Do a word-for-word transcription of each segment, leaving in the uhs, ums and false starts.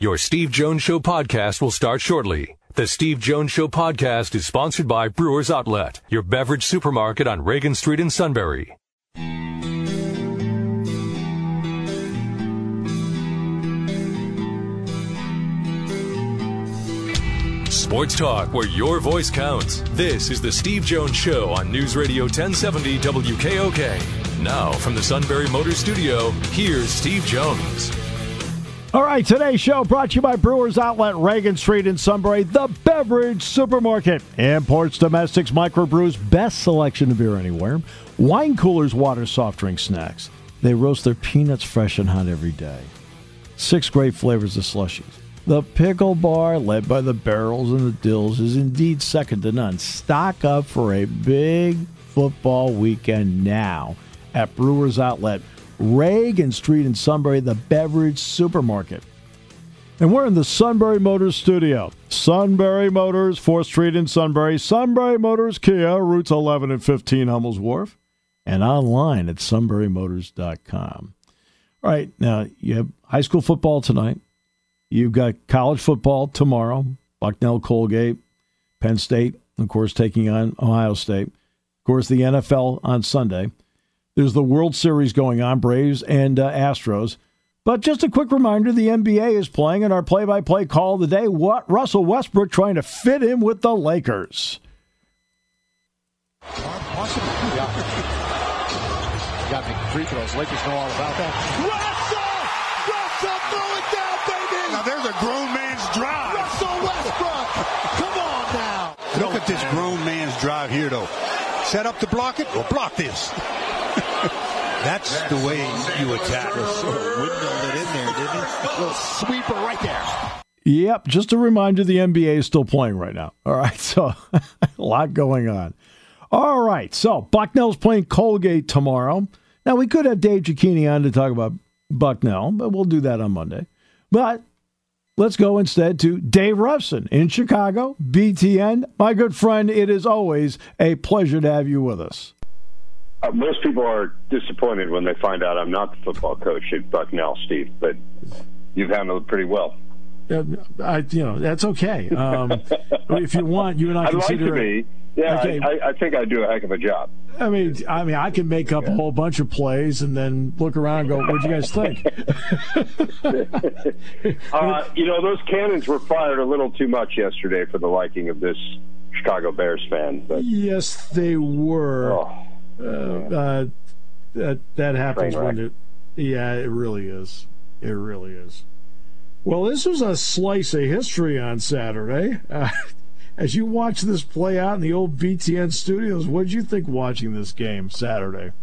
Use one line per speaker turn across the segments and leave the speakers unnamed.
Your Steve Jones Show podcast will start shortly. The Steve Jones Show podcast is sponsored by Brewers Outlet, your beverage supermarket on Reagan Street in Sunbury. Sports talk where your voice counts. This is the Steve Jones Show on News Radio ten seventy W K O K. Now from the Sunbury Motors Studio, here's Steve Jones.
All right, today's show brought to you by Brewers Outlet, Reagan Street in Sunbury, the beverage supermarket. Imports, domestics, microbrews, best selection of beer anywhere. Wine coolers, water, soft drink, snacks. They roast their peanuts fresh and hot every day. Six great flavors of slushies. The Pickle Bar, led by the Barrels and the Dills, is indeed second to none. Stock up for a big football weekend now at Brewers Outlet, Reagan Street in Sunbury, the beverage supermarket. And we're in the Sunbury Motors studio. Sunbury Motors, fourth Street in Sunbury. Sunbury Motors Kia, routes eleven and fifteen, Hummel's Wharf. And online at sunbury motors dot com. All right, now you have high school football tonight. You've got college football tomorrow. Bucknell, Colgate, Penn State, of course, taking on Ohio State. Of course, the N F L on Sunday. There's the World Series going on, Braves and uh, Astros. But just a quick reminder, the N B A is playing, and our play-by-play call of the day, what Russell Westbrook trying to fit in with the Lakers.
Awesome. Got me free throws. Lakers know all about that. Russell! Russell, throw it down, baby!
Now there's a grown man's drive.
Russell Westbrook! Come on now!
Look at this grown man's drive here, though. Set up to block it, or block this. That's the way you attack.
Windmilled it in there, didn't he? Little sweeper right there.
Yep, just a reminder, the N B A is still playing right now. All right, so a lot going on. All right, so Bucknell's playing Colgate tomorrow. Now, we could have Dave Cicchini on to talk about Bucknell, but we'll do that on Monday. But let's go instead to Dave Ruffson in Chicago, B T N. My good friend, it is always a pleasure to have you with us.
Uh, most people are disappointed when they find out I'm not the football coach at Bucknell, Steve, but you've handled it pretty well.
Uh, I, you know, that's okay. Um, if you want, you and I
I'd
consider
like to be. Yeah,
okay.
I, I think I do a heck of a job.
I mean, I mean, I can make up a whole bunch of plays and then look around and go, "What'd you guys think?"
uh, you know, those cannons were fired a little too much yesterday for the liking of this Chicago Bears fan. But,
yes, they were.
Oh,
uh, uh, that that happens
Train
when it. Yeah, it really is. It really is. Well, this was a slice of history on Saturday. Uh, as you watch this play out in the old B T N studios, what did you think watching this game Saturday?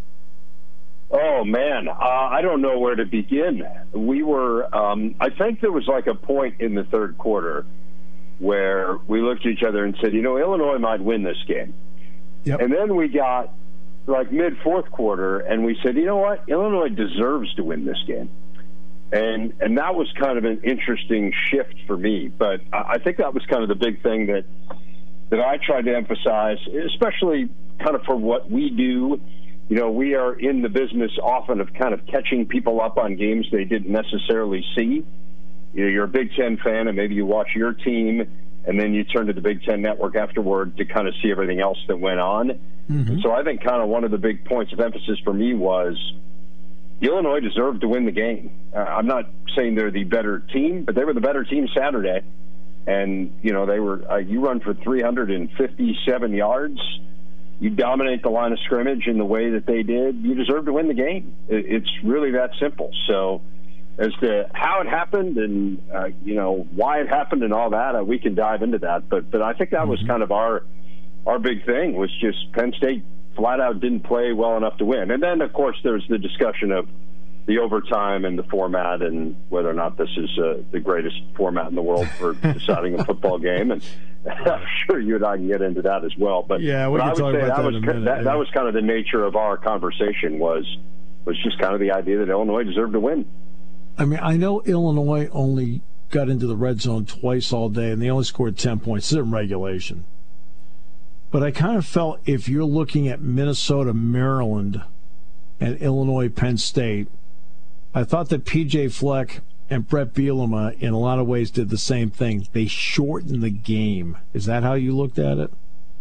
Oh, man, uh, I don't know where to begin. We were, um, I think there was like a point in the third quarter where we looked at each other and said, you know, Illinois might win this game.
Yep.
And then we got like mid-fourth quarter, and we said, you know what, Illinois deserves to win this game. And and that was kind of an interesting shift for me. But I think that was kind of the big thing that that I tried to emphasize, especially kind of for what we do. You know, we are in the business often of kind of catching people up on games they didn't necessarily see. You know, you're a Big Ten fan, and maybe you watch your team, and then you turn to the Big Ten Network afterward to kind of see everything else that went on. Mm-hmm. So I think kind of one of the big points of emphasis for me was Illinois deserved to win the game. Uh, I'm not saying they're the better team, but they were the better team Saturday. And, you know, they were, uh, you run for three hundred fifty-seven yards. You dominate the line of scrimmage in the way that they did. You deserve to win the game. It, it's really that simple. So as to how it happened and, uh, you know, why it happened and all that, uh, we can dive into that. But, but I think that was kind of our, our big thing was just Penn State flat out didn't play well enough to win. And then, of course, there's the discussion of the overtime and the format and whether or not this is uh, the greatest format in the world for deciding a football game. And I'm sure you and I can get into that as well. But,
yeah, we
but
can
I would
talk
say
about
that,
that
was,
in a minute,
that,
yeah.
that was kind of the nature of our conversation was was just kind of the idea that Illinois deserved to win.
I mean, I know Illinois only got into the red zone twice all day, and they only scored ten points. This is in regulation. But I kind of felt if you're looking at Minnesota, Maryland, and Illinois, Penn State, I thought that P J Fleck and Brett Bielema, in a lot of ways, did the same thing. They shortened the game. Is that how you looked at it?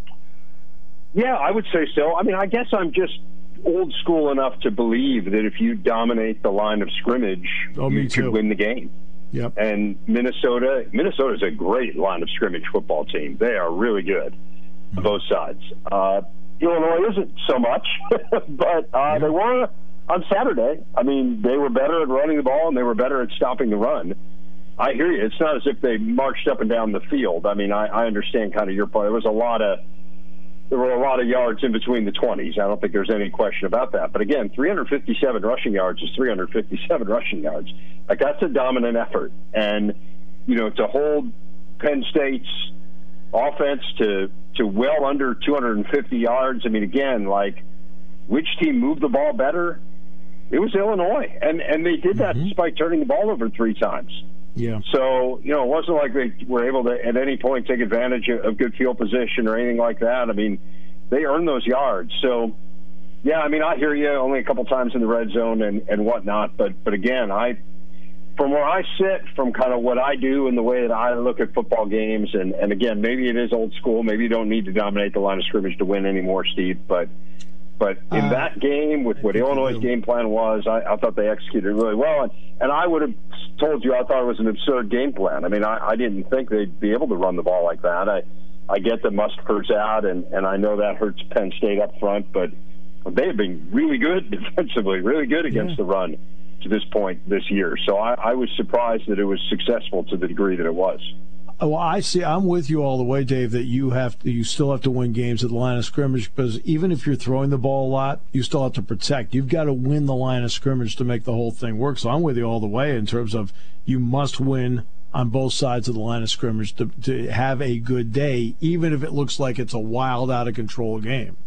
Yeah, I would say so. I mean, I guess I'm just old school enough to believe that if you dominate the line of scrimmage,
oh,
you
too.
could win the game.
Yep.
And Minnesota, Minnesota's a great line of scrimmage football team. They are really good on both sides. Uh, Illinois isn't so much, but uh, they were on Saturday. I mean, they were better at running the ball, and they were better at stopping the run. I hear you. It's not as if they marched up and down the field. I mean, I, I understand kind of your point. There was a lot of there were a lot of yards in between the twenties. I don't think there's any question about that. But again, three hundred fifty-seven rushing yards is three hundred fifty-seven rushing yards. Like, that's a dominant effort. And, you know, to hold Penn State's offense to to well under two hundred fifty yards, I mean, again, like, which team moved the ball better? It was Illinois. And, and they did that mm-hmm. despite turning the ball over three times.
Yeah.
So, you know, it wasn't like they were able to at any point take advantage of good field position or anything like that. I mean, they earned those yards. So, yeah, I mean, I hear you only a couple times in the red zone and, and whatnot. But, but again, I from where I sit, from kind of what I do and the way that I look at football games, and, and again, maybe it is old school. Maybe you don't need to dominate the line of scrimmage to win anymore, Steve. But But in uh, that game, with what Illinois' game plan was, I, I thought they executed really well. And, and I would have told you I thought it was an absurd game plan. I mean, I, I didn't think they'd be able to run the ball like that. I, I get that Mustipher's out, and, and I know that hurts Penn State up front, but they have been really good defensively, really good against yeah. the run to this point this year. So I, I was surprised that it was successful to the degree that it was.
Well, I see. I'm with you all the way, Dave. That you have to, you still have to win games at the line of scrimmage, because even if you're throwing the ball a lot, you still have to protect. You've got to win the line of scrimmage to make the whole thing work. So I'm with you all the way in terms of you must win on both sides of the line of scrimmage to, to have a good day, even if it looks like it's a wild, out of control game.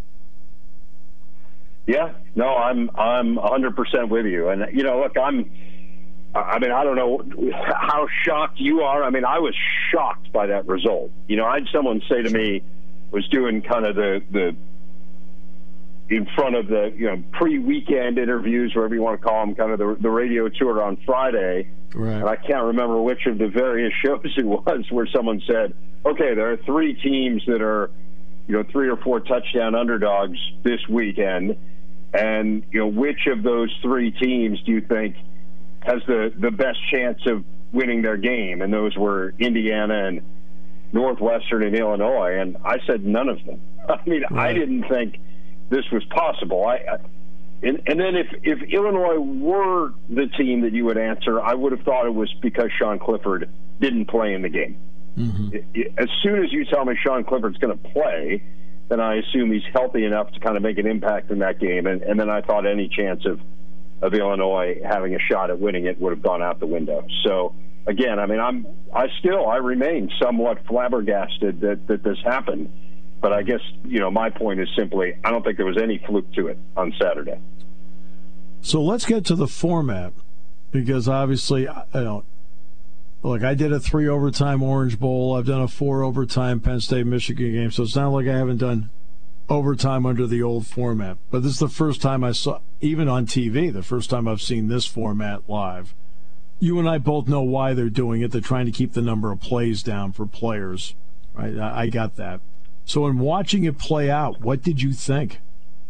Yeah, no, I'm I'm one hundred percent with you, and you know, look, I'm. I mean, I don't know how shocked you are. I mean, I was shocked by that result. You know, I had someone say to me, was doing kind of the, the in front of the, you know, pre-weekend interviews, whatever you want to call them, kind of the, the radio tour on Friday.
Right.
And I can't remember which of the various shows it was where someone said, okay, there are three teams that are, you know, three or four touchdown underdogs this weekend. And, you know, which of those three teams do you think has the, the best chance of winning their game? And those were Indiana and Northwestern and Illinois. And I said none of them. I mean, right. I didn't think this was possible. I, I and, and then if, if Illinois were the team that you would answer, I would have thought it was because Sean Clifford didn't play in the game. Mm-hmm. It, it, as soon as you tell me Sean Clifford's going to play, then I assume he's healthy enough to kind of make an impact in that game. And, and then I thought any chance of of Illinois having a shot at winning it would have gone out the window. So, again, I mean, I'm, I still, I remain somewhat flabbergasted that, that this happened. But I guess, you know, my point is simply, I don't think there was any fluke to it on Saturday.
So let's get to the format, because obviously, I don't, look, I did a three overtime Orange Bowl. I've done a four overtime Penn State Michigan game. So it's not like I haven't done overtime under the old format. But this is the first time I saw, even on T V, the first time I've seen this format live. You and I both know why they're doing it. They're trying to keep the number of plays down for players. Right? I, I got that. So in watching it play out, what did you think?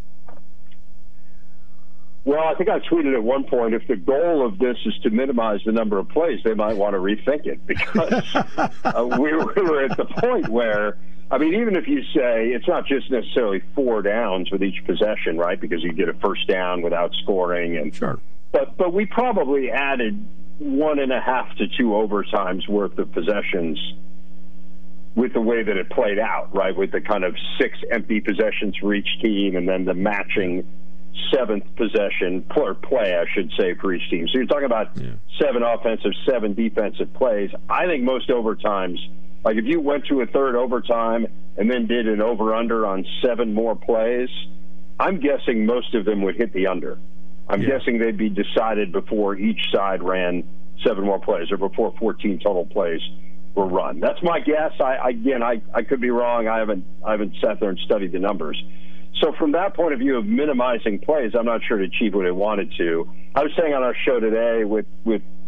Well, I think I tweeted at one point, if the goal of this is to minimize the number of plays, they might want to rethink it, because uh, we, were, we were at the point where, I mean, even if you say it's not just necessarily four downs with each possession, right, because you get a first down without scoring. and
Sure.
But, but we probably added one and a half to two overtimes worth of possessions with the way that it played out, right, with the kind of six empty possessions for each team and then the matching seventh possession or play, I should say, for each team. So you're talking about yeah. seven offensive, seven defensive plays. I think most overtimes, like if you went to a third overtime and then did an over-under on seven more plays, I'm guessing most of them would hit the under. I'm yeah. guessing they'd be decided before each side ran seven more plays, or before fourteen total plays were run. That's my guess. I, again, I, I could be wrong. I haven't I haven't sat there and studied the numbers. So from that point of view of minimizing plays, I'm not sure it achieved what it wanted to. I was saying on our show today with, with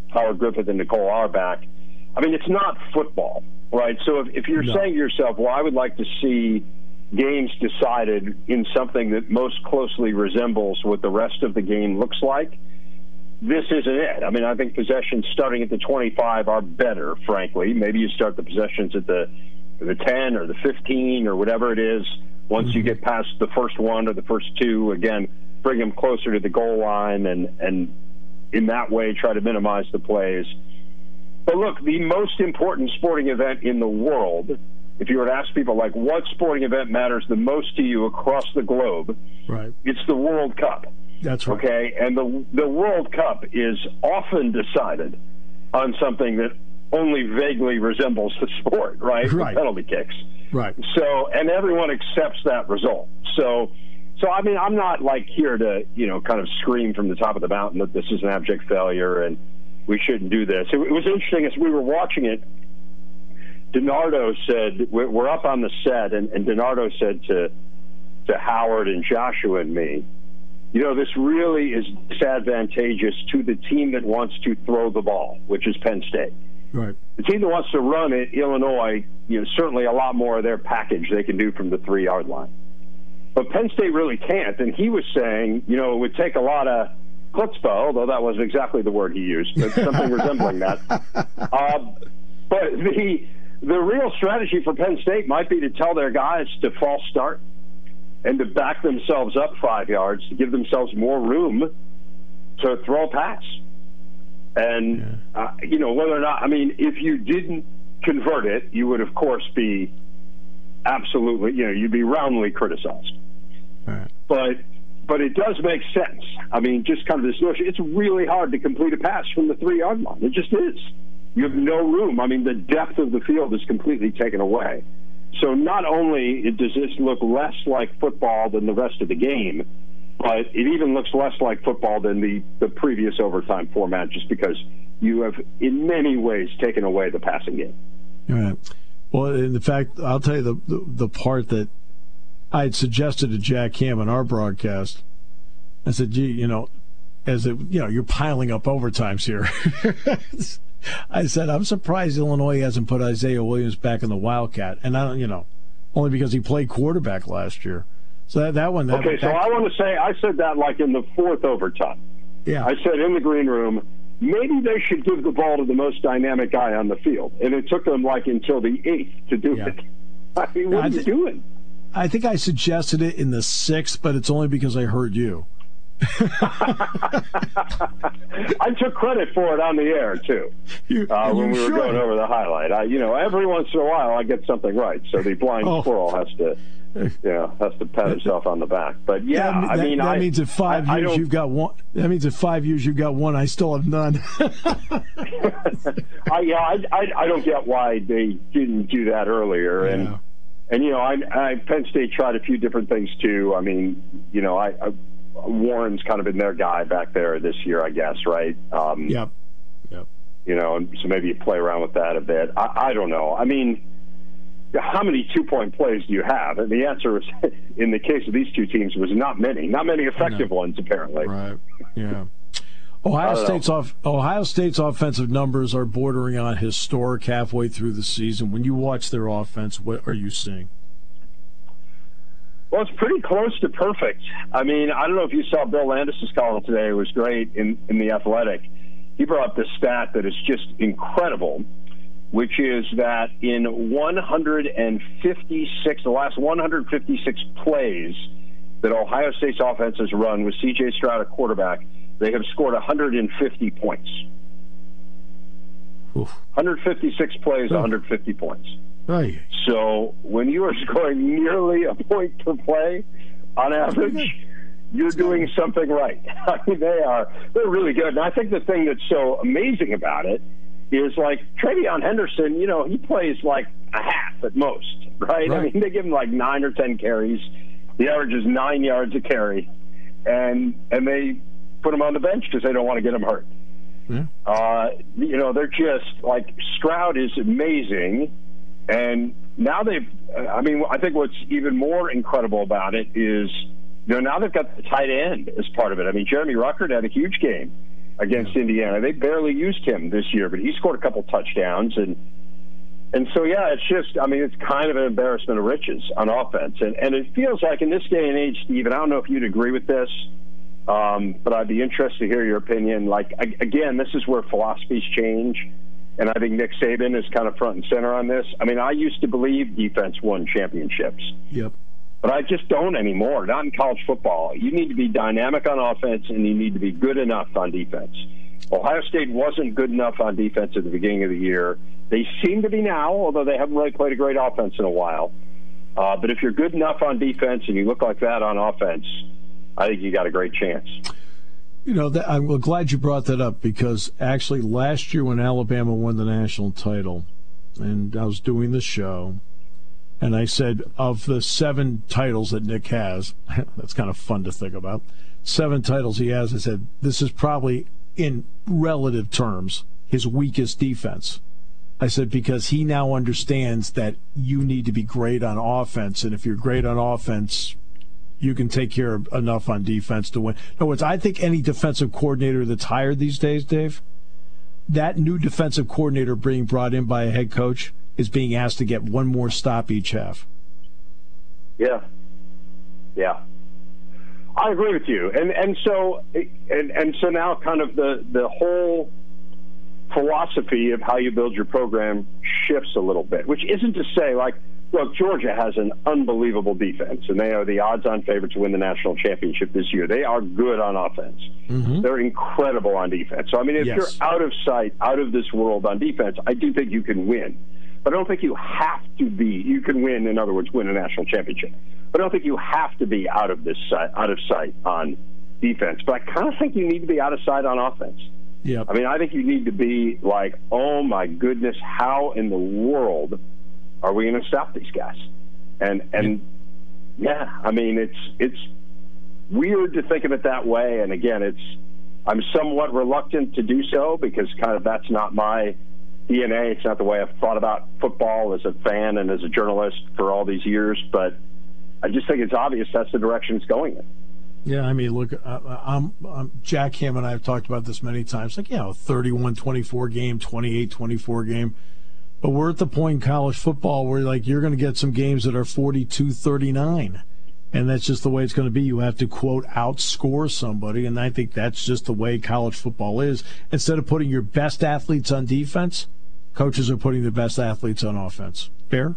Howard Griffith and Nicole Auerbach. I mean, it's not football, right? So if, if you're no. saying to yourself, well, I would like to see games decided in something that most closely resembles what the rest of the game looks like, this isn't it. I mean, I think possessions starting at the twenty-five are better, frankly. Maybe you start the possessions at the the ten or the fifteen or whatever it is. Once mm-hmm. you get past the first one or the first two, again, bring them closer to the goal line and, and in that way try to minimize the plays. But look, the most important sporting event in the world, if you were to ask people, like, what sporting event matters the most to you across the globe,
right? It's
the World Cup.
That's right.
Okay, and the the World Cup is often decided on something that only vaguely resembles the sport, right?
Right.
The penalty kicks.
Right.
So, and everyone accepts that result. So, so I mean, I'm not like here to, you know, kind of scream from the top of the mountain that this is an abject failure and we shouldn't do this. It, it was interesting as we were watching it. DiNardo said, we're up on the set, and, and DiNardo said to to Howard and Joshua and me, you know, this really is disadvantageous to the team that wants to throw the ball, which is Penn State.
Right.
The team that wants to run it, Illinois, you know, certainly a lot more of their package they can do from the three-yard line. But Penn State really can't. And he was saying, you know, it would take a lot of chutzpah, although that wasn't exactly the word he used, but something resembling that. Uh, but the the real strategy for Penn State might be to tell their guys to false start and to back themselves up five yards to give themselves more room to throw a pass. And, yeah. uh, you know, whether or not, I mean, if you didn't convert it, you would, of course, be absolutely, you know, you'd be roundly criticized.
Right.
But but it does make sense. I mean, just kind of this notion, it's really hard to complete a pass from the three-yard line. It just is. You have no room. I mean, the depth of the field is completely taken away. So not only does this look less like football than the rest of the game, but it even looks less like football than the, the previous overtime format, just because you have, in many ways, taken away the passing game.
All right. Well, in fact, I'll tell you the, the, the part that I had suggested to Jack Ham in our broadcast. I said, gee, you know, as it, you know, you're piling up overtimes here. I said, I'm surprised Illinois hasn't put Isaiah Williams back in the Wildcat. And, I don't, you know, only because he played quarterback last year. So that, that one. That,
okay, so
that,
I want to say, I said that like in the fourth overtime.
Yeah.
I said in the green room, maybe they should give the ball to the most dynamic guy on the field. And it took them like until the eighth to do
yeah.
it. I mean, what
I
are you
th-
doing?
I think I suggested it in the sixth, but it's only because I heard you.
I took credit for it on the air too.
You,
uh, when
you
we were
should.
going over the highlight, I, you know, every once in a while I get something right, so the blind
oh.
squirrel has to, you know, has to pat himself on the back. But yeah,
that,
I mean,
that, that
I,
means at five
I,
years
I
you've got one. That means at five years you've got one. I still have none.
I, yeah, I, I, I don't get why they didn't do that earlier,
yeah.
and and you know, I, I Penn State tried a few different things too. I mean, you know, I. I Warren's kind of been their guy back there this year, I guess, right? Um,
yep. Yep.
You know, and so maybe you play around with that a bit. I, I don't know. I mean, how many two-point plays do you have? And the answer is, in the case of these two teams, was not many. Not many effective ones, apparently.
Right. Yeah. Ohio State's off. Ohio State's offensive numbers are bordering on historic halfway through the season. When you watch their offense, what are you seeing?
Well, it's pretty close to perfect. I mean, I don't know if you saw Bill Landis' column today. It was great in, in The Athletic. He brought up this stat that is just incredible, which is that in one hundred fifty-six, the last one hundred fifty-six plays that Ohio State's offense has run with C J Stroud at quarterback, they have scored one hundred fifty points.
Oof.
one hundred fifty-six plays,
Oof.
one hundred fifty points.
Right.
So when you are scoring nearly a point per play on average, you're doing something right. I mean, they are they're really good. And I think the thing that's so amazing about it is, like, Travion Henderson, you know, he plays like a half at most, right? right? I mean, they give him like nine or ten carries. The average is nine yards a carry. And and they put him on the bench because they don't want to get him hurt.
Yeah. Uh,
you know, they're just, like, Stroud is amazing. And now they've, I mean, I think what's even more incredible about it is, you know, now they've got the tight end as part of it. I mean, Jeremy Ruckert had a huge game against Indiana. They barely used him this year, but he scored a couple touchdowns. And and so, yeah, it's just, I mean, it's kind of an embarrassment of riches on offense. And, and it feels like in this day and age, Steve, and I don't know if you'd agree with this, um, but I'd be interested to hear your opinion. Like, again, this is where philosophies change. And I think Nick Saban is kind of front and center on this. I mean, I used to believe defense won championships.
Yep.
But I just don't anymore, not in college football. You need to be dynamic on offense, and you need to be good enough on defense. Ohio State wasn't good enough on defense at the beginning of the year. They seem to be now, although they haven't really played a great offense in a while. Uh, but if you're good enough on defense and you look like that on offense, I think you got a great chance.
You know, that, I'm glad you brought that up because actually last year when Alabama won the national title, and I was doing the show, and I said of the seven titles that Nick has, that's kind of fun to think about, seven titles he has, I said, this is probably, in relative terms, his weakest defense. I said, because he now understands that you need to be great on offense, and if you're great on offense, you can take care of enough on defense to win. In other words, I think any defensive coordinator that's hired these days, Dave, that new defensive coordinator being brought in by a head coach is being asked to get one more stop each half.
Yeah. Yeah. I agree with you. And and so and, and so now kind of the, the whole philosophy of how you build your program shifts a little bit, which isn't to say, like, look, Georgia has an unbelievable defense, and they are the odds-on favorite to win the national championship this year. They are good on offense. Mm-hmm. They're incredible on defense. So, I mean, if yes. you're out of sight, out of this world on defense, I do think you can win. But I don't think you have to be. You can win, in other words, win a national championship. But I don't think you have to be out of this sight, out of sight on defense. But I kind of think you need to be out of sight on offense.
Yep.
I mean, I think you need to be like, oh, my goodness, how in the world are we going to stop these guys? And, and yeah, I mean, it's it's weird to think of it that way. And, again, it's I'm somewhat reluctant to do so because kind of that's not my D N A. It's not the way I've thought about football as a fan and as a journalist for all these years. But I just think it's obvious that's the direction it's going in.
Yeah, I mean, look, uh, I'm, I'm, Jack Ham and I have talked about this many times. Like, you know, thirty-one twenty-four game, twenty-eight twenty-four game. But we're at the point in college football where, like, you're going to get some games that are forty-two thirty-nine. And that's just the way it's going to be. You have to, quote, outscore somebody. And I think that's just the way college football is. Instead of putting your best athletes on defense, coaches are putting the best athletes on offense. Fair?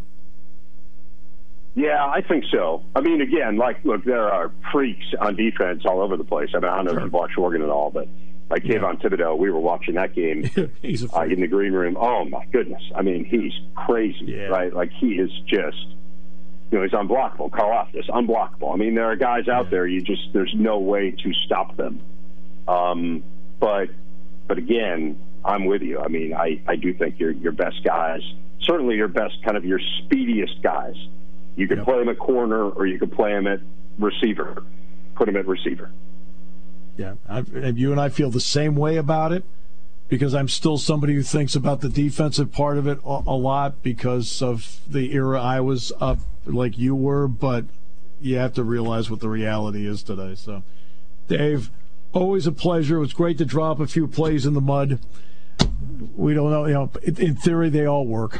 Yeah, I think so. I mean, again, like, look, there are freaks on defense all over the place. I mean, I don't know sure. if you've watched Oregon at all, but like yeah. Kayvon Thibodeau, we were watching that game he's a uh, in the green room. Oh, my goodness. I mean, he's crazy, yeah. right? Like, he is just, you know, he's unblockable. Karlaftis, unblockable. I mean, there are guys out yeah. there, you just, there's no way to stop them. Um, but, but again, I'm with you. I mean, I, I do think your your best guys, certainly your best, kind of your speediest guys, you could yep. play him at corner or you could play him at receiver. Put him at receiver.
Yeah, I've, and you and I feel the same way about it because I'm still somebody who thinks about the defensive part of it a, a lot because of the era I was up like you were, but you have to realize what the reality is today. So, Dave, always a pleasure. It was great to drop a few plays in the mud. We don't know, you know, in theory, they all work.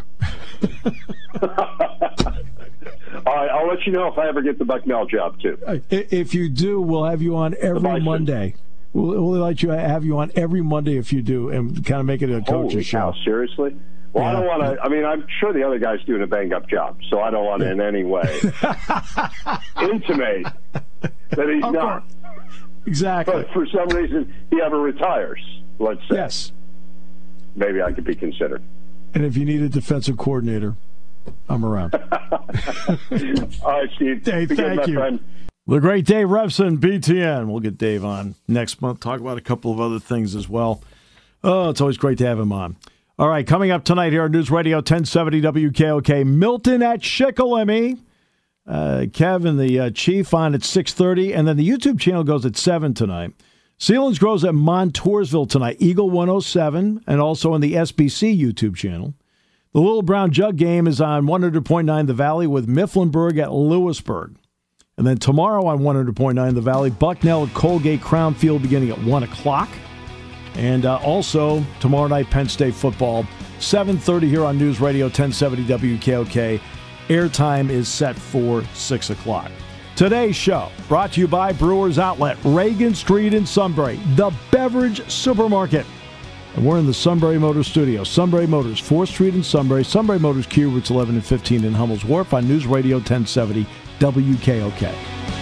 All right, I'll let you know if I ever get the Bucknell job, too.
If you do, we'll have you on every Monday. We'll, we'll let you have you on every Monday if you do, and kind of make it a coach's
Holy
show.
Cow, seriously? Well, yeah. I don't want to. I mean, I'm sure the other guy's doing a bang-up job, so I don't want to in any way intimate that he's
of
not.
Course. Exactly.
But for some reason, he ever retires, let's say.
Yes.
Maybe I could be considered.
And if you need a defensive coordinator, I'm around.
All right, Steve.
Dave,
Be
thank
good,
you.
Friend.
The great Dave Revson, B T N. We'll get Dave on next month, talk about a couple of other things as well. Oh, it's always great to have him on. All right, coming up tonight here on News Radio ten seventy W K O K, Milton at Shikellamy. Uh, Kevin, the uh, Chief, on at six thirty, and then the YouTube channel goes at seven tonight. Selinsgrove's at Montoursville tonight, Eagle one oh seven, and also on the S B C YouTube channel. The Little Brown Jug game is on one hundred point nine The Valley with Mifflinburg at Lewisburg. And then tomorrow on one hundred point nine The Valley, Bucknell at Colgate Crown Field beginning at one o'clock. And uh, also, tomorrow night, Penn State football, seven thirty here on News Radio ten seventy W K O K. Airtime is set for six o'clock. Today's show brought to you by Brewers Outlet, Reagan Street in Sunbury, the beverage supermarket. And we're in the Sunbury Motors studio. Sunbury Motors, fourth Street in Sunbury. Sunbury Motors, Q, routes eleven and fifteen in Hummel's Wharf on News Radio ten seventy W K O K.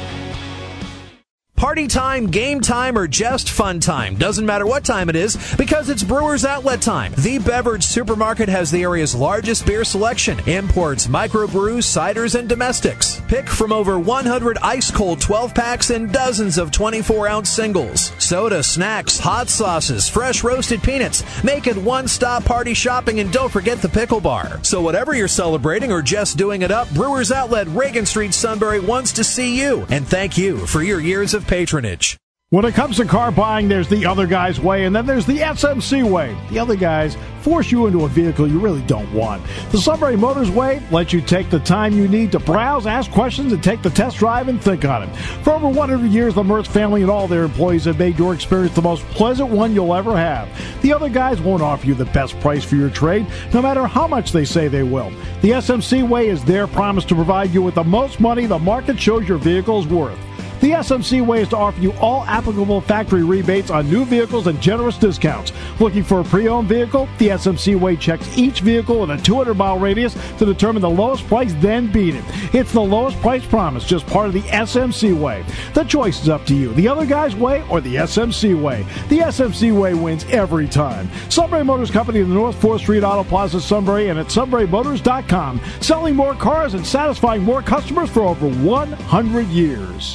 Party time, game time, or just fun time. Doesn't matter what time it is, because it's Brewers Outlet time. The beverage supermarket has the area's largest beer selection. Imports, microbrews, ciders, and domestics. Pick from over one hundred ice-cold twelve-packs and dozens of twenty-four ounce singles. Soda, snacks, hot sauces, fresh roasted peanuts. Make it one-stop party shopping, and don't forget the pickle bar. So whatever you're celebrating or just doing it up, Brewers Outlet, Reagan Street, Sunbury wants to see you. And thank you for your years of patronage.
When it comes to car buying, there's the other guy's way, and then there's the S M C way. The other guys force you into a vehicle you really don't want. The Sunbury Motors way lets you take the time you need to browse, ask questions, and take the test drive and think on it. For over one hundred years, the Mertz family and all their employees have made your experience the most pleasant one you'll ever have. The other guys won't offer you the best price for your trade, no matter how much they say they will. The S M C way is their promise to provide you with the most money the market shows your vehicle is worth. The S M C way is to offer you all applicable factory rebates on new vehicles and generous discounts. Looking for a pre-owned vehicle? The S M C way checks each vehicle in a two hundred mile radius to determine the lowest price, then beat it. It's the lowest price promise, just part of the S M C way. The choice is up to you. The other guy's way or the S M C way. The S M C way wins every time. Sunbury Motors Company in the North fourth Street Auto Plaza, Sunbury, and at sunbury motors dot com. Selling more cars and satisfying more customers for over one hundred years.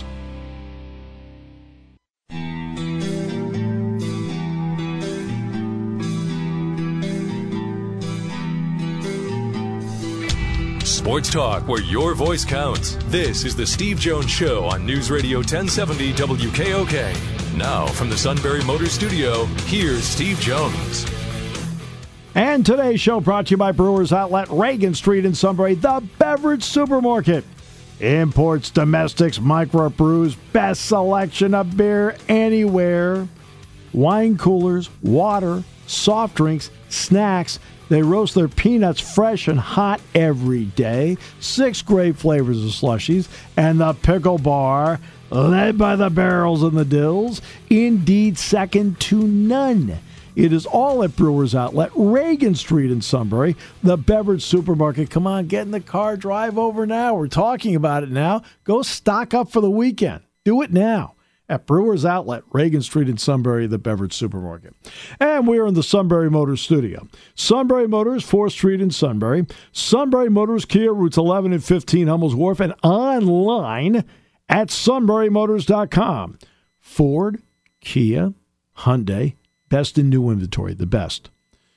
Sports talk where your voice counts. This is the Steve Jones Show on News Radio ten seventy W K O K. Now from the Sunbury Motors Studio, here's Steve Jones.
And today's show brought to you by Brewers Outlet, Reagan Street in Sunbury, the beverage supermarket. Imports, domestics, microbrews, best selection of beer anywhere. Wine coolers, water, soft drinks, snacks. They roast their peanuts fresh and hot every day. Six great flavors of slushies. And the pickle bar, led by the barrels and the dills, indeed second to none. It is all at Brewers Outlet, Reagan Street in Sunbury, the beverage supermarket. Come on, get in the car, drive over now. We're talking about it now. Go stock up for the weekend. Do it now. At Brewers Outlet, Reagan Street in Sunbury, the beverage supermarket. And we're in the Sunbury Motors studio. Sunbury Motors, fourth Street in Sunbury. Sunbury Motors, Kia, routes eleven and fifteen, Hummel's Wharf, and online at sunbury motors dot com. Ford, Kia, Hyundai, best in new inventory, the best.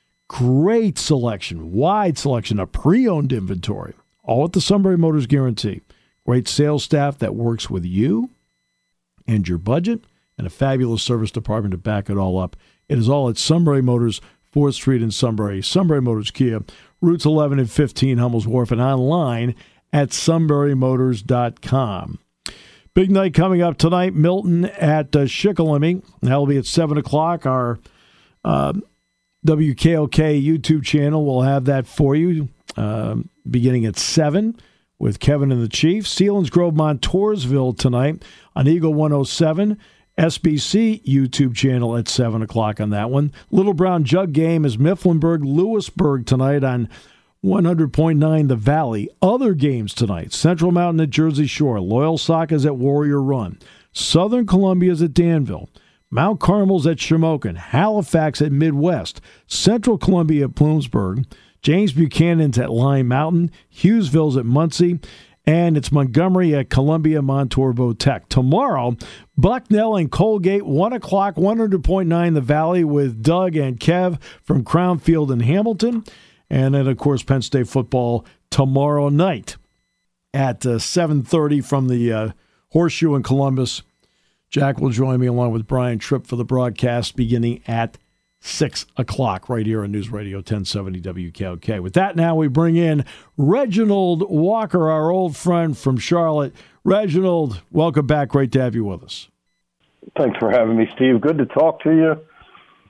Great selection, wide selection of pre-owned inventory, all at the Sunbury Motors guarantee. Great sales staff that works with you and your budget, and a fabulous service department to back it all up. It is all at Sunbury Motors, fourth Street in Sunbury. Sunbury Motors Kia, routes eleven and fifteen, Hummel's Wharf, and online at sunbury motors dot com. Big night coming up tonight, Milton at uh, Shikellamy. That'll be at seven o'clock. Our uh, W K O K YouTube channel will have that for you uh, beginning at seven. With Kevin and the Chief. Sealands Grove, Montoursville tonight on Eagle one oh seven. S B C YouTube channel at seven o'clock on that one. Little Brown Jug game is Mifflinburg, Lewisburg tonight on one hundred point nine The Valley. Other games tonight, Central Mountain at Jersey Shore. Loyal Sock is at Warrior Run. Southern Columbia is at Danville. Mount Carmel's at Shamokin. Halifax at Midwest. Central Columbia at Bloomsburg. James Buchanan's at Lime Mountain, Hughesville's at Muncie, and it's Montgomery at Columbia Montorvo Tech. Tomorrow, Bucknell and Colgate, one o'clock, one hundred point nine The Valley with Doug and Kev from Crown Field in Hamilton. And then, of course, Penn State football tomorrow night at uh, seven thirty from the uh, Horseshoe in Columbus. Jack will join me along with Brian Tripp for the broadcast beginning at six o'clock right here on News Radio ten seventy W K O K. With that, now we bring in Reginald Walker, our old friend from Charlotte. Reginald, welcome back. Great to have you with us.
Thanks for having me, Steve. Good to talk to you.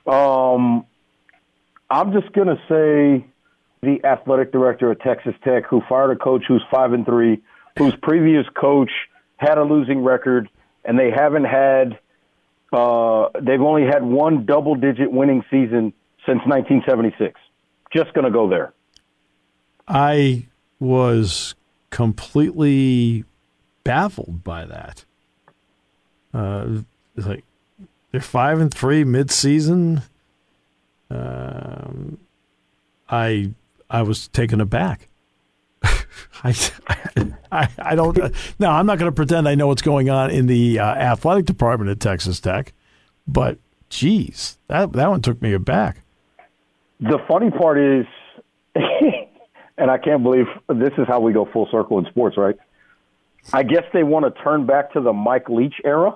Um, I'm just going to say the athletic director at Texas Tech, who fired a coach who's five and three, whose previous coach had a losing record, and they haven't had uh, they've only had one double-digit winning season since nineteen seventy-six. Just going to go there.
I was completely baffled by that. Uh, it's like they're five and three mid-season. Um, I I was taken aback. I, I I don't. Now I'm not going to pretend I know what's going on in the uh, athletic department at Texas Tech, but geez, that that one took me aback.
The funny part is, and I can't believe this is how we go full circle in sports, right? I guess they want to turn back to the Mike Leach era.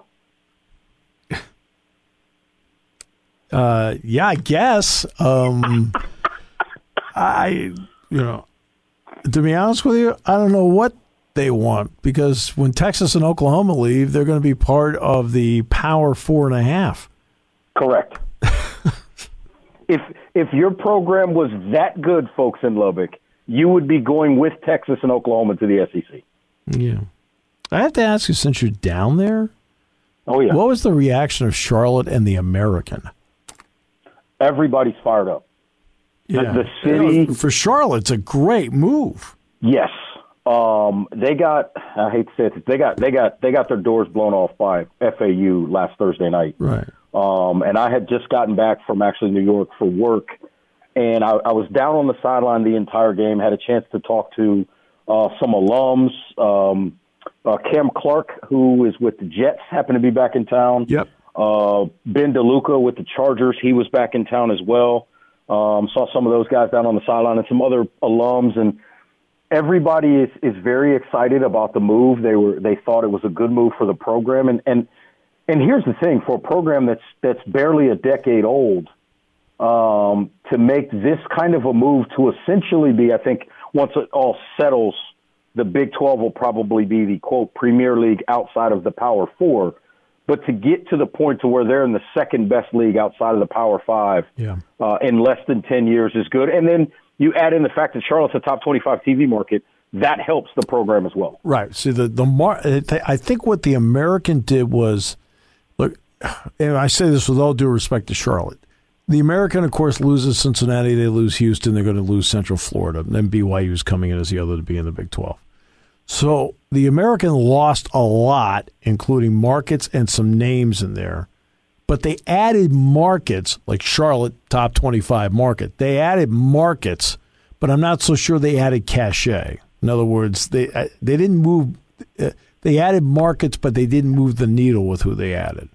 Uh, yeah, I guess. Um, I, you know, to be honest with you, I don't know what they want, because when Texas and Oklahoma leave, they're going to be part of the Power Four and a half.
Correct. if if your program was that good, folks in Lubbock, you would be going with Texas and Oklahoma to the S E C.
Yeah. I have to ask you, since you're down there,
oh yeah,
what was the reaction of Charlotte and the American?
Everybody's fired up.
Yeah.
The, the city,
you know, for Charlotte, it's a great move.
Yes, um, they got. I hate to say it, they got they got they got their doors blown off by F A U last Thursday night.
Right.
Um, and I had just gotten back from actually New York for work, and I, I was down on the sideline the entire game. Had a chance to talk to uh, some alums. Um, uh, Cam Clark, who is with the Jets, happened to be back in town.
Yep.
Uh, Ben DeLuca with the Chargers, he was back in town as well. Um, saw some of those guys down on the sideline and some other alums, and everybody is, is very excited about the move. They were they thought it was a good move for the program, and and and here's the thing: for a program that's that's barely a decade old, um, to make this kind of a move to essentially be, I think, once it all settles, the Big twelve will probably be the quote Premier League outside of the Power Four. But to get to the point to where they're in the second best league outside of the Power Five
yeah. uh,
in less than ten years is good. And then you add in the fact that Charlotte's a top twenty-five T V market, that helps the program as well.
Right. See, the the mar- I think what the American did was, look, and I say this with all due respect to Charlotte, the American, of course, loses Cincinnati, they lose Houston, they're going to lose Central Florida, and then B Y U is coming in as the other to be in the Big twelve. So the American lost a lot, including markets and some names in there, but they added markets like Charlotte, top twenty-five market. They added markets, but I'm not so sure they added cachet. In other words, they they didn't move. They added markets, but they didn't move the needle with who they added.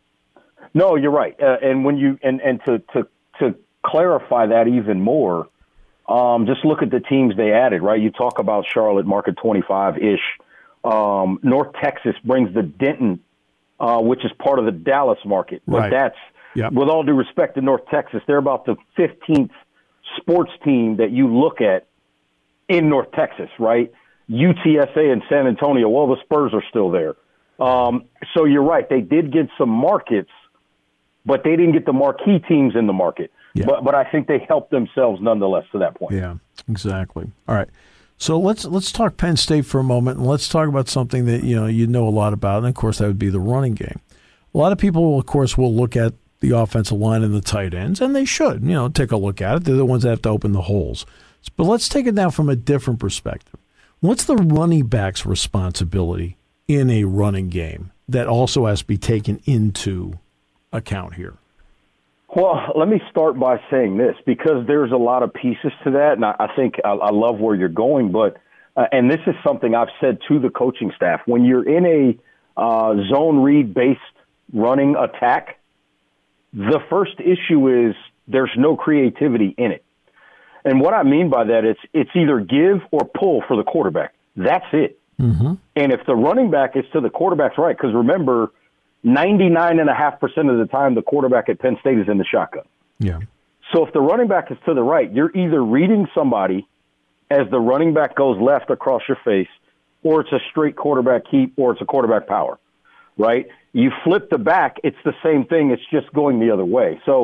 No, you're right. Uh, and when you and, and to, to to clarify that even more. Um, just look at the teams they added, right? You talk about Charlotte, market twenty-five-ish. Um, North Texas brings the Denton, uh, which is part of the Dallas market. But
right.
that's, yep. with all due respect to North Texas, they're about the fifteenth sports team that you look at in North Texas, right? U T S A and San Antonio, well, the Spurs are still there. Um, so you're right. They did get some markets, but they didn't get the marquee teams in the market. Yeah. But but I think they helped themselves nonetheless to that point.
Yeah, exactly. All right. So let's let's talk Penn State for a moment, and let's talk about something that you know you know a lot about, and of course that would be the running game. A lot of people, of course, will look at the offensive line and the tight ends, and they should, you know, take a look at it. They're the ones that have to open the holes. But let's take it now from a different perspective. What's the running back's responsibility in a running game that also has to be taken into account here?
Well, let me start by saying this, because there's a lot of pieces to that, and I, I think I, I love where you're going. But uh, and this is something I've said to the coaching staff: when you're in a uh, zone read-based running attack, the first issue is there's no creativity in it. And what I mean by that, it's it's either give or pull for the quarterback. That's it.
Mm-hmm.
And if the running back is to the quarterback's right, because remember, ninety-nine point five percent of the time, the quarterback at Penn State is in the shotgun.
Yeah.
So if the running back is to the right, you're either reading somebody as the running back goes left across your face, or it's a straight quarterback keep, or it's a quarterback power, right? You flip the back, it's the same thing. It's just going the other way. So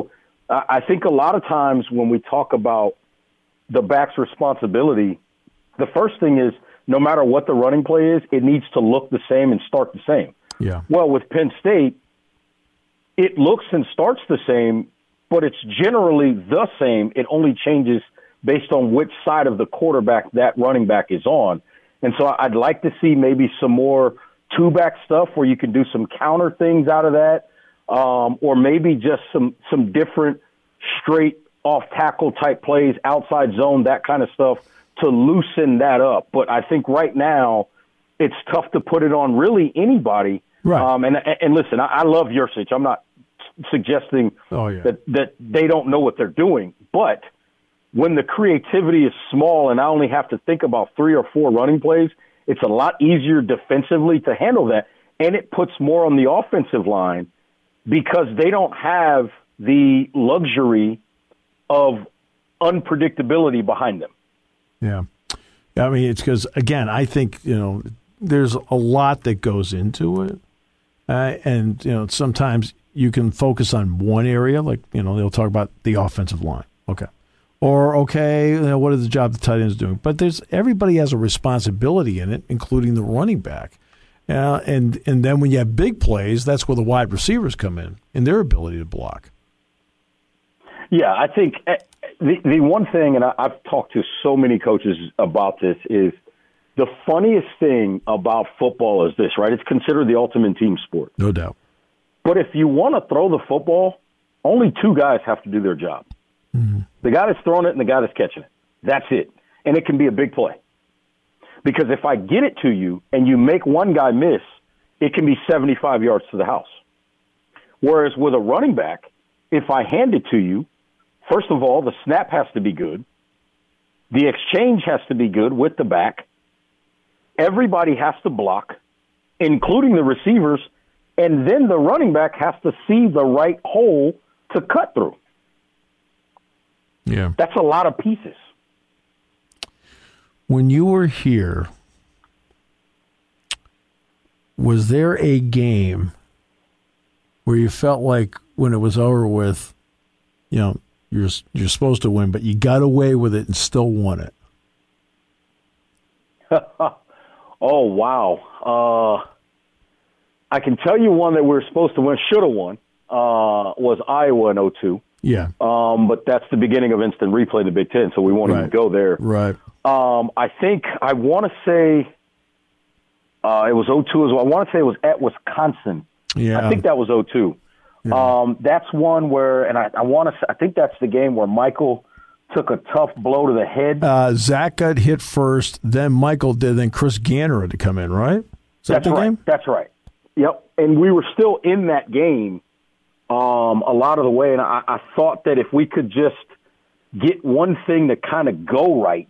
I think a lot of times when we talk about the back's responsibility, the first thing is no matter what the running play is, it needs to look the same and start the same.
Yeah.
Well, with Penn State, it looks and starts the same, but it's generally the same. It only changes based on which side of the quarterback that running back is on. And so I'd like to see maybe some more two-back stuff where you can do some counter things out of that, um, or maybe just some, some different straight off-tackle type plays, outside zone, that kind of stuff to loosen that up. But I think right now it's tough to put it on really anybody.
Right.
Um, and, and listen, I, I love Yurcich. I'm not suggesting
oh, yeah.
that, that they don't know what they're doing. But when the creativity is small and I only have to think about three or four running plays, it's a lot easier defensively to handle that. And it puts more on the offensive line because they don't have the luxury of unpredictability behind them.
Yeah. I mean, it's because, again, I think, you know, there's a lot that goes into it. Uh, and, you know, sometimes you can focus on one area, like, you know, they'll talk about the offensive line. Okay. Or, okay, you know, what is the job the tight end is doing? But there's everybody has a responsibility in it, including the running back. Uh, and, and then when you have big plays, that's where the wide receivers come in, and their ability to block.
Yeah, I think the the one thing, and I, I've talked to so many coaches about this, is the funniest thing about football is this, right? It's considered the ultimate team sport.
No doubt.
But if you want to throw the football, only two guys have to do their job. Mm-hmm. The guy that's throwing it and the guy that's catching it. That's it. And it can be a big play. Because if I get it to you and you make one guy miss, it can be seventy-five yards to the house. Whereas with a running back, if I hand it to you, first of all, the snap has to be good. The exchange has to be good with the back. Everybody has to block, including the receivers, and then the running back has to see the right hole to cut through.
Yeah.
That's a lot of pieces.
When you were here, was there a game where you felt like when it was over with, you know, you're you're supposed to win, but you got away with it and still won it?
Oh, wow. Uh, I can tell you one that we were supposed to win, should have won, uh, was Iowa in oh two.
Yeah.
Um, but that's the beginning of instant replay in the Big Ten, so we won't
right.
even go there.
Right.
Um, I think I want to say uh, it was oh two as well. I want to say it was at Wisconsin.
Yeah.
I think that was oh two. Yeah. Um, that's one where, and I, I want to. I think that's the game where Michael took a tough blow to the head.
Uh, Zach got hit first, then Michael did, then Chris Ganner had to come in, right? Is that
that's
the
right.
game?
That's right. Yep. And we were still in that game um, a lot of the way, and I, I thought that if we could just get one thing to kind of go right,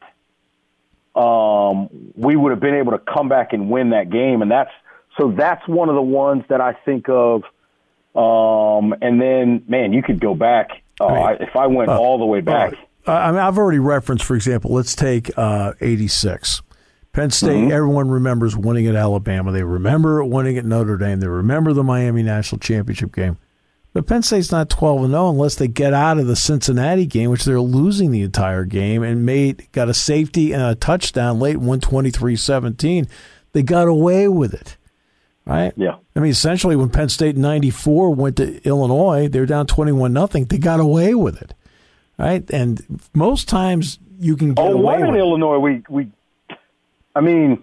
um, we would have been able to come back and win that game. And that's so that's one of the ones that I think of. Um, and then, man, you could go back. Uh, I mean, if I went uh, all the way back.
Uh, I mean, I've already referenced, for example, let's take uh, eighty-six. Penn State, mm-hmm. everyone remembers winning at Alabama. They remember winning at Notre Dame. They remember the Miami National Championship game. But Penn State's not twelve and oh unless they get out of the Cincinnati game, which they're losing the entire game, and made got a safety and a touchdown late and won twenty-three seventeen. They got away with it. Right?
Yeah.
I mean, essentially, when Penn State in ninety-four went to Illinois, they were down twenty-one nothing. They got away with it. Right? And most times you can get
oh,
away with
in
it.
Illinois, we, we, I mean,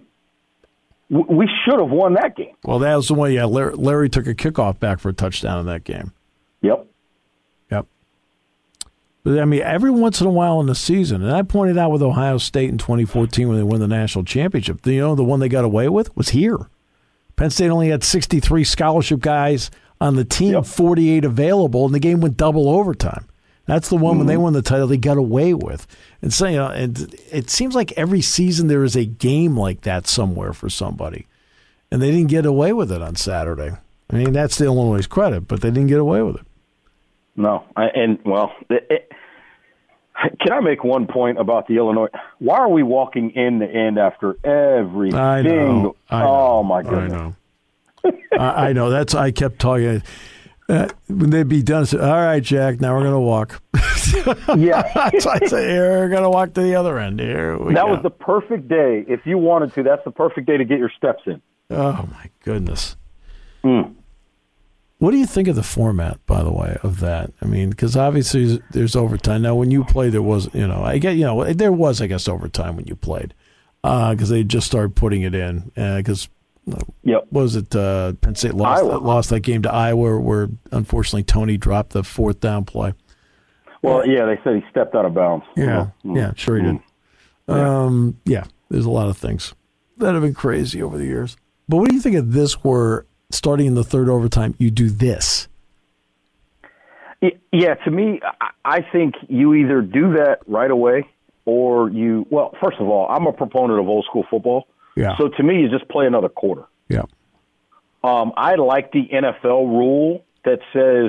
we should have won that game.
Well, that was the one, yeah. Larry, Larry took a kickoff back for a touchdown in that game.
Yep.
Yep. But, I mean, every once in a while in the season, and I pointed out with Ohio State in twenty fourteen when they won the national championship, you know, the one they got away with was here. Penn State only had sixty-three scholarship guys on the team, yep. forty-eight available, and the game went double overtime. That's the one mm-hmm. when they won the title they got away with. And so, you know, and it seems like every season there is a game like that somewhere for somebody, and they didn't get away with it on Saturday. I mean, that's the Illinois' credit, but they didn't get away with it.
No, I, and well, it, it, can I make one point about the Illinois? Why are we walking in the end after every
I know,
single?
I know,
oh my goodness!
I know. I, I know. That's I kept talking. Uh, when they'd be done, say, all right, Jack, now we're going to walk.
Yeah.
So I'd say, here, we're going to walk to the other end. Here we
That
go.
was the perfect day. If you wanted to, that's the perfect day to get your steps in.
Oh, my goodness.
Mm.
What do you think of the format, by the way, of that? I mean, because obviously there's overtime. Now, when you played, there was, you know, I get, you know, there was, I guess, overtime when you played because uh, they just started putting it in. Because, uh,
yep.
what was it? Uh, Penn State lost,
Iowa.
lost that game to Iowa, where unfortunately Tony dropped the fourth down play.
Well, yeah, they said he stepped out of bounds.
Yeah,
mm.
yeah, sure he did.
Yeah.
Um, yeah, there's a lot of things that have been crazy over the years. But what do you think of this where starting in the third overtime, you do this?
Yeah, to me, I think you either do that right away or you, well, first of all, I'm a proponent of old school football.
Yeah.
So to me, you just play another quarter.
Yeah.
Um, I like the N F L rule that says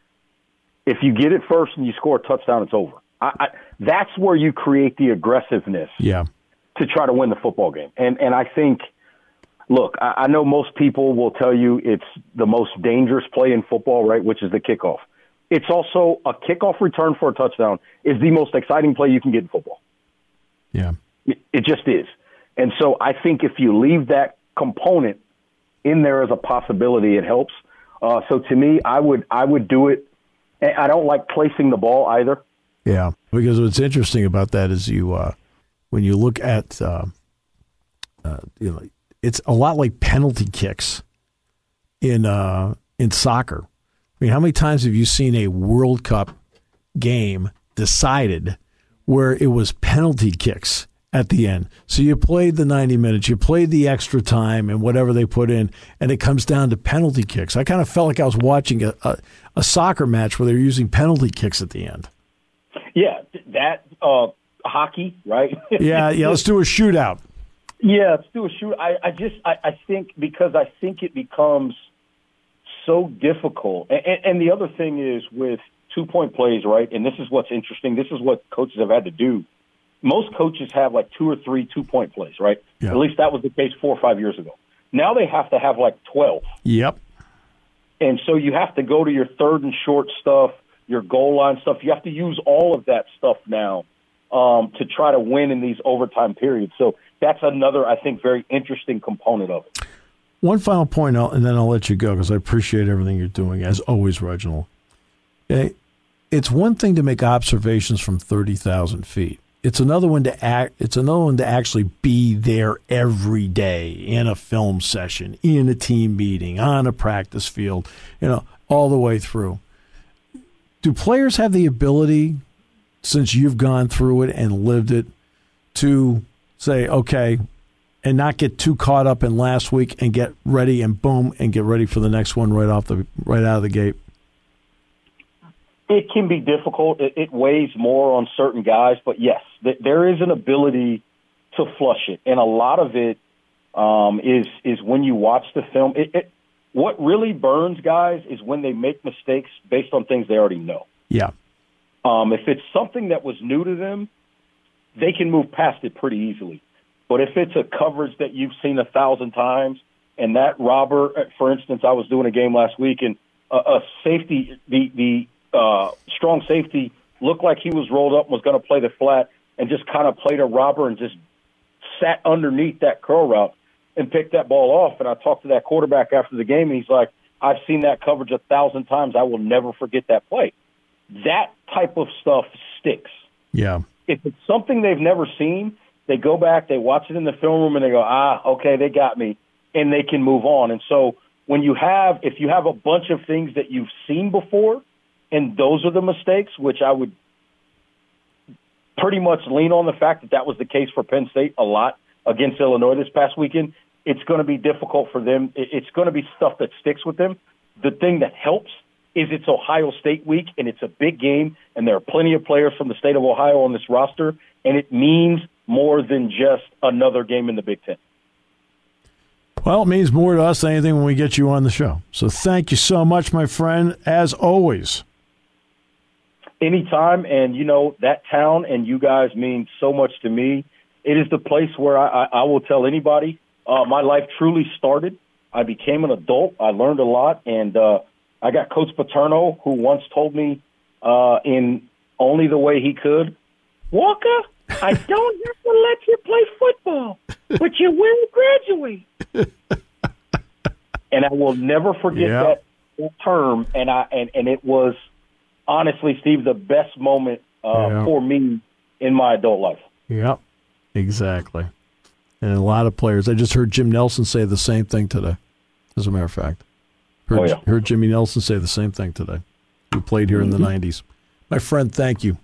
if you get it first and you score a touchdown, it's over. I, I, that's where you create the aggressiveness
Yeah.
to try to win the football game. And and I think, look, I, I know most people will tell you it's the most dangerous play in football, right, which is the kickoff. It's also a kickoff return for a touchdown is the most exciting play you can get in football.
Yeah.
It, it just is. And so I think if you leave that component in there as a possibility, it helps. Uh, so to me, I would I would do it. I don't like placing the ball either.
Yeah, because what's interesting about that is you, uh, when you look at, uh, uh, you know, it's a lot like penalty kicks in uh, in soccer. I mean, how many times have you seen a World Cup game decided where it was penalty kicks at the end? So you played the ninety minutes, you played the extra time and whatever they put in, and it comes down to penalty kicks. I kind of felt like I was watching a, a, a soccer match where they were using penalty kicks at the end.
Yeah, that uh, hockey, right?
yeah, yeah. Let's do a shootout.
Yeah, let's do a shoot. I, I just, I, I think because I think it becomes so difficult. And, and the other thing is with two-point plays, right? And this is what's interesting. This is what coaches have had to do. Most coaches have like two or three two-point plays, right?
Yeah.
At least that was the case four or five years ago. Now they have to have like twelve.
Yep.
And so you have to go to your third and short stuff, your goal line stuff. You have to use all of that stuff now um, to try to win in these overtime periods. So that's another, I think, very interesting component of it.
One final point, and then I'll let you go because I appreciate everything you're doing, as always, Reginald. Okay? It's one thing to make observations from thirty thousand feet. It's another one to act. It's another one to actually be there every day in a film session, in a team meeting, on a practice field, you know, all the way through. Do players have the ability, since you've gone through it and lived it, to say, okay, and not get too caught up in last week and get ready and boom and get ready for the next one right off the right out of the gate?
It can be difficult. It, it weighs more on certain guys, but yes, th- there is an ability to flush it, and a lot of it um, is is when you watch the film. It, it, what really burns guys is when they make mistakes based on things they already know.
Yeah.
Um, if it's something that was new to them, they can move past it pretty easily. But if it's a coverage that you've seen a thousand times, and that robber, for instance, I was doing a game last week, and a, a safety, the the uh, strong safety looked like he was rolled up and was going to play the flat, and just kind of played a robber and just sat underneath that curl route and picked that ball off. And I talked to that quarterback after the game, and he's like, I've seen that coverage a thousand times. I will never forget that play. That type of stuff sticks.
Yeah.
If it's something they've never seen, they go back, they watch it in the film room, and they go, ah, okay, they got me, and they can move on. And so when you have, if you have a bunch of things that you've seen before, and those are the mistakes, which I would pretty much lean on the fact that that was the case for Penn State a lot against Illinois this past weekend, it's going to be difficult for them. It's going to be stuff that sticks with them. The thing that helps is it's Ohio State week, and it's a big game, and there are plenty of players from the state of Ohio on this roster, and it means more than just another game in the Big Ten.
Well, it means more to us than anything when we get you on the show. So thank you so much, my friend, as always.
Anytime, and, you know, that town and you guys mean so much to me. It is the place where I, I, I will tell anybody uh, my life truly started. I became an adult. I learned a lot, and uh, I got Coach Paterno, who once told me uh, in only the way he could, Walker, I don't have to let you play football, but you will graduate. And I will never forget
yep.
that term. And I and, and it was honestly, Steve, the best moment uh,
yeah.
for me in my adult life.
Yep, exactly. And a lot of players. I just heard Jim Nelson say the same thing today, as a matter of fact. Heard,
oh, yeah.
heard Jimmy Nelson say the same thing today, who played here mm-hmm. in the nineties. My friend, thank you.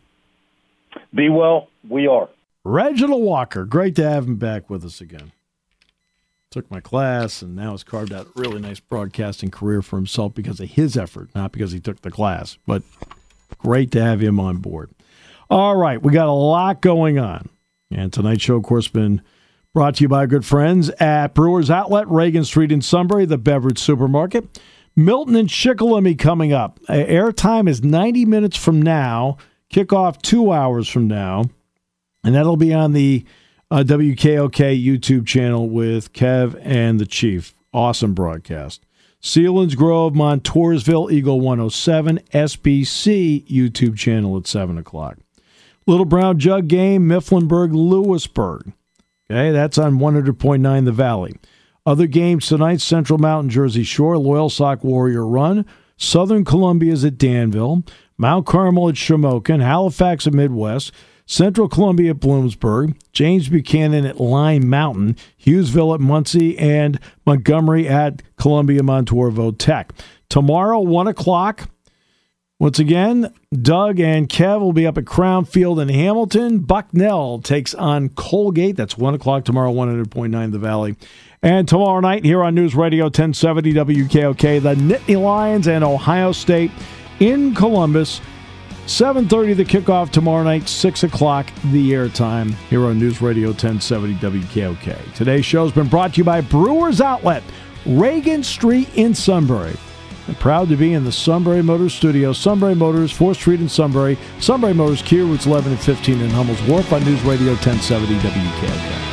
Be well. We are.
Reginald Walker. Great to have him back with us again. Took my class, and now has carved out a really nice broadcasting career for himself because of his effort, not because he took the class. But great to have him on board. All right, we got a lot going on. And tonight's show, of course, been brought to you by good friends at Brewers Outlet, Reagan Street in Sunbury, the beverage supermarket. Milton and Shikellamy coming up. Airtime is ninety minutes from now. Kickoff two hours from now. And that'll be on the uh, W K O K YouTube channel with Kev and the Chief. Awesome broadcast. Sealands Grove, Montoursville, Eagle one oh seven, S B C YouTube channel at seven o'clock. Little Brown Jug game, Mifflinburg, Lewisburg. Okay, that's on one hundred point nine The Valley. Other games tonight, Central Mountain, Jersey Shore, Loyal Sock Warrior Run, Southern Columbia's at Danville, Mount Carmel at Shamokin, Halifax at Midwest, Central Columbia at Bloomsburg, James Buchanan at Lime Mountain, Hughesville at Muncie, and Montgomery at Columbia Montourville Tech. Tomorrow, one o'clock, once again, Doug and Kev will be up at Crown Field in Hamilton. Bucknell takes on Colgate. That's one o'clock tomorrow, one hundred point nine The Valley. And tomorrow night here on News Radio ten seventy W K O K, the Nittany Lions and Ohio State in Columbus. seven thirty the kickoff tomorrow night, six o'clock the airtime here on News Radio ten seventy W K O K. Today's show has been brought to you by Brewers Outlet, Reagan Street in Sunbury. I'm proud to be in the Sunbury Motors studio. Sunbury Motors, fourth Street in Sunbury. Sunbury Motors, Kia, routes eleven and fifteen in Hummel's Wharf on News Radio ten seventy W K O K.